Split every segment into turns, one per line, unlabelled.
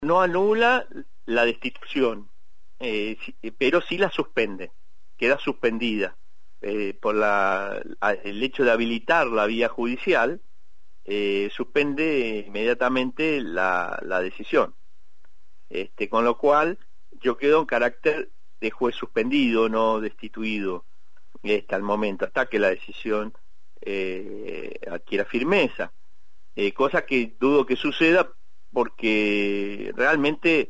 no anula la destitución, pero sí la suspende, queda suspendida por el hecho de habilitar la vía judicial, suspende inmediatamente la decisión. Con lo cual yo quedo en carácter de juez suspendido, no destituido, al momento, hasta que la decisión adquiera firmeza, cosa que dudo que suceda porque realmente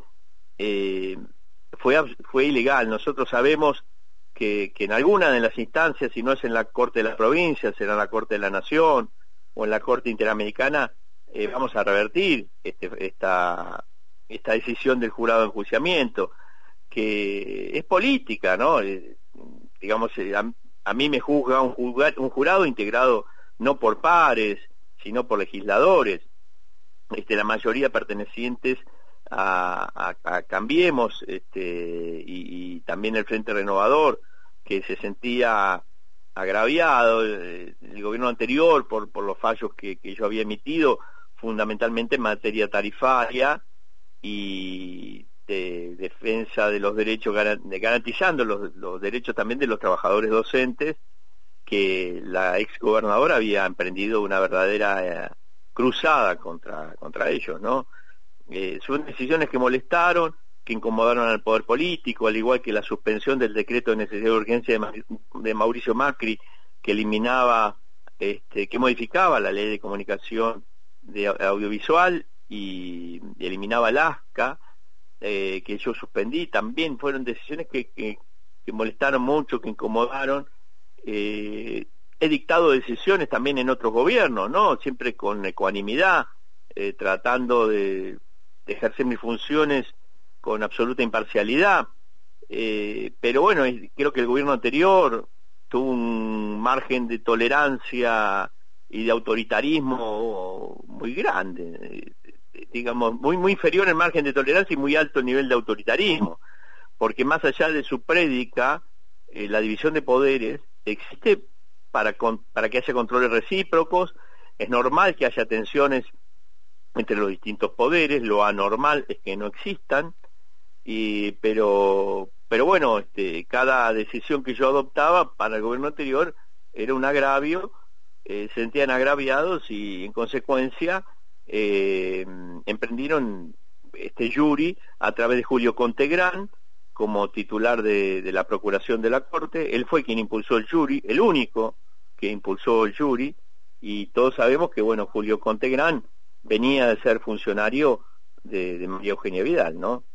fue ilegal. Nosotros sabemos que en alguna de las instancias, si no es en la Corte de las Provincias, será en la Corte de la Nación o en la Corte Interamericana, vamos a revertir esta decisión del jurado de enjuiciamiento, que es política, ¿no? Digamos, a mí me juzga un jurado integrado no por pares, sino por legisladores, la mayoría pertenecientes a Cambiemos, y también el Frente Renovador, que se sentía agraviado el gobierno anterior por los fallos que yo había emitido, fundamentalmente en materia tarifaria y de defensa de los derechos, garantizando los derechos también de los trabajadores docentes, que la ex gobernadora había emprendido una verdadera cruzada contra ellos, ¿no? Son decisiones que molestaron, que incomodaron al poder político, al igual que la suspensión del decreto de necesidad de urgencia de Mauricio Macri, que eliminaba, que modificaba la ley de comunicación audiovisual y eliminaba el ASCA, que yo suspendí. También fueron decisiones que molestaron mucho, que incomodaron. He dictado decisiones también en otros gobiernos, ¿no? Siempre con ecuanimidad, tratando de ejercer mis funciones con absoluta imparcialidad, pero bueno, creo que el gobierno anterior tuvo un margen de tolerancia y de autoritarismo muy grande, digamos, muy inferior el margen de tolerancia y muy alto el nivel de autoritarismo, porque más allá de su prédica, la división de poderes existe para que haya controles recíprocos. Es normal que haya tensiones entre los distintos poderes, lo anormal es que no existan, pero bueno, cada decisión que yo adoptaba para el gobierno anterior era un agravio, se sentían agraviados y en consecuencia emprendieron este jury a través de Julio Contegrán como titular de la Procuración de la Corte. Él fue quien impulsó el jury, el único que impulsó el jury, y todos sabemos que, bueno, Julio Contegrán venía de ser funcionario de María Eugenia Vidal, ¿no?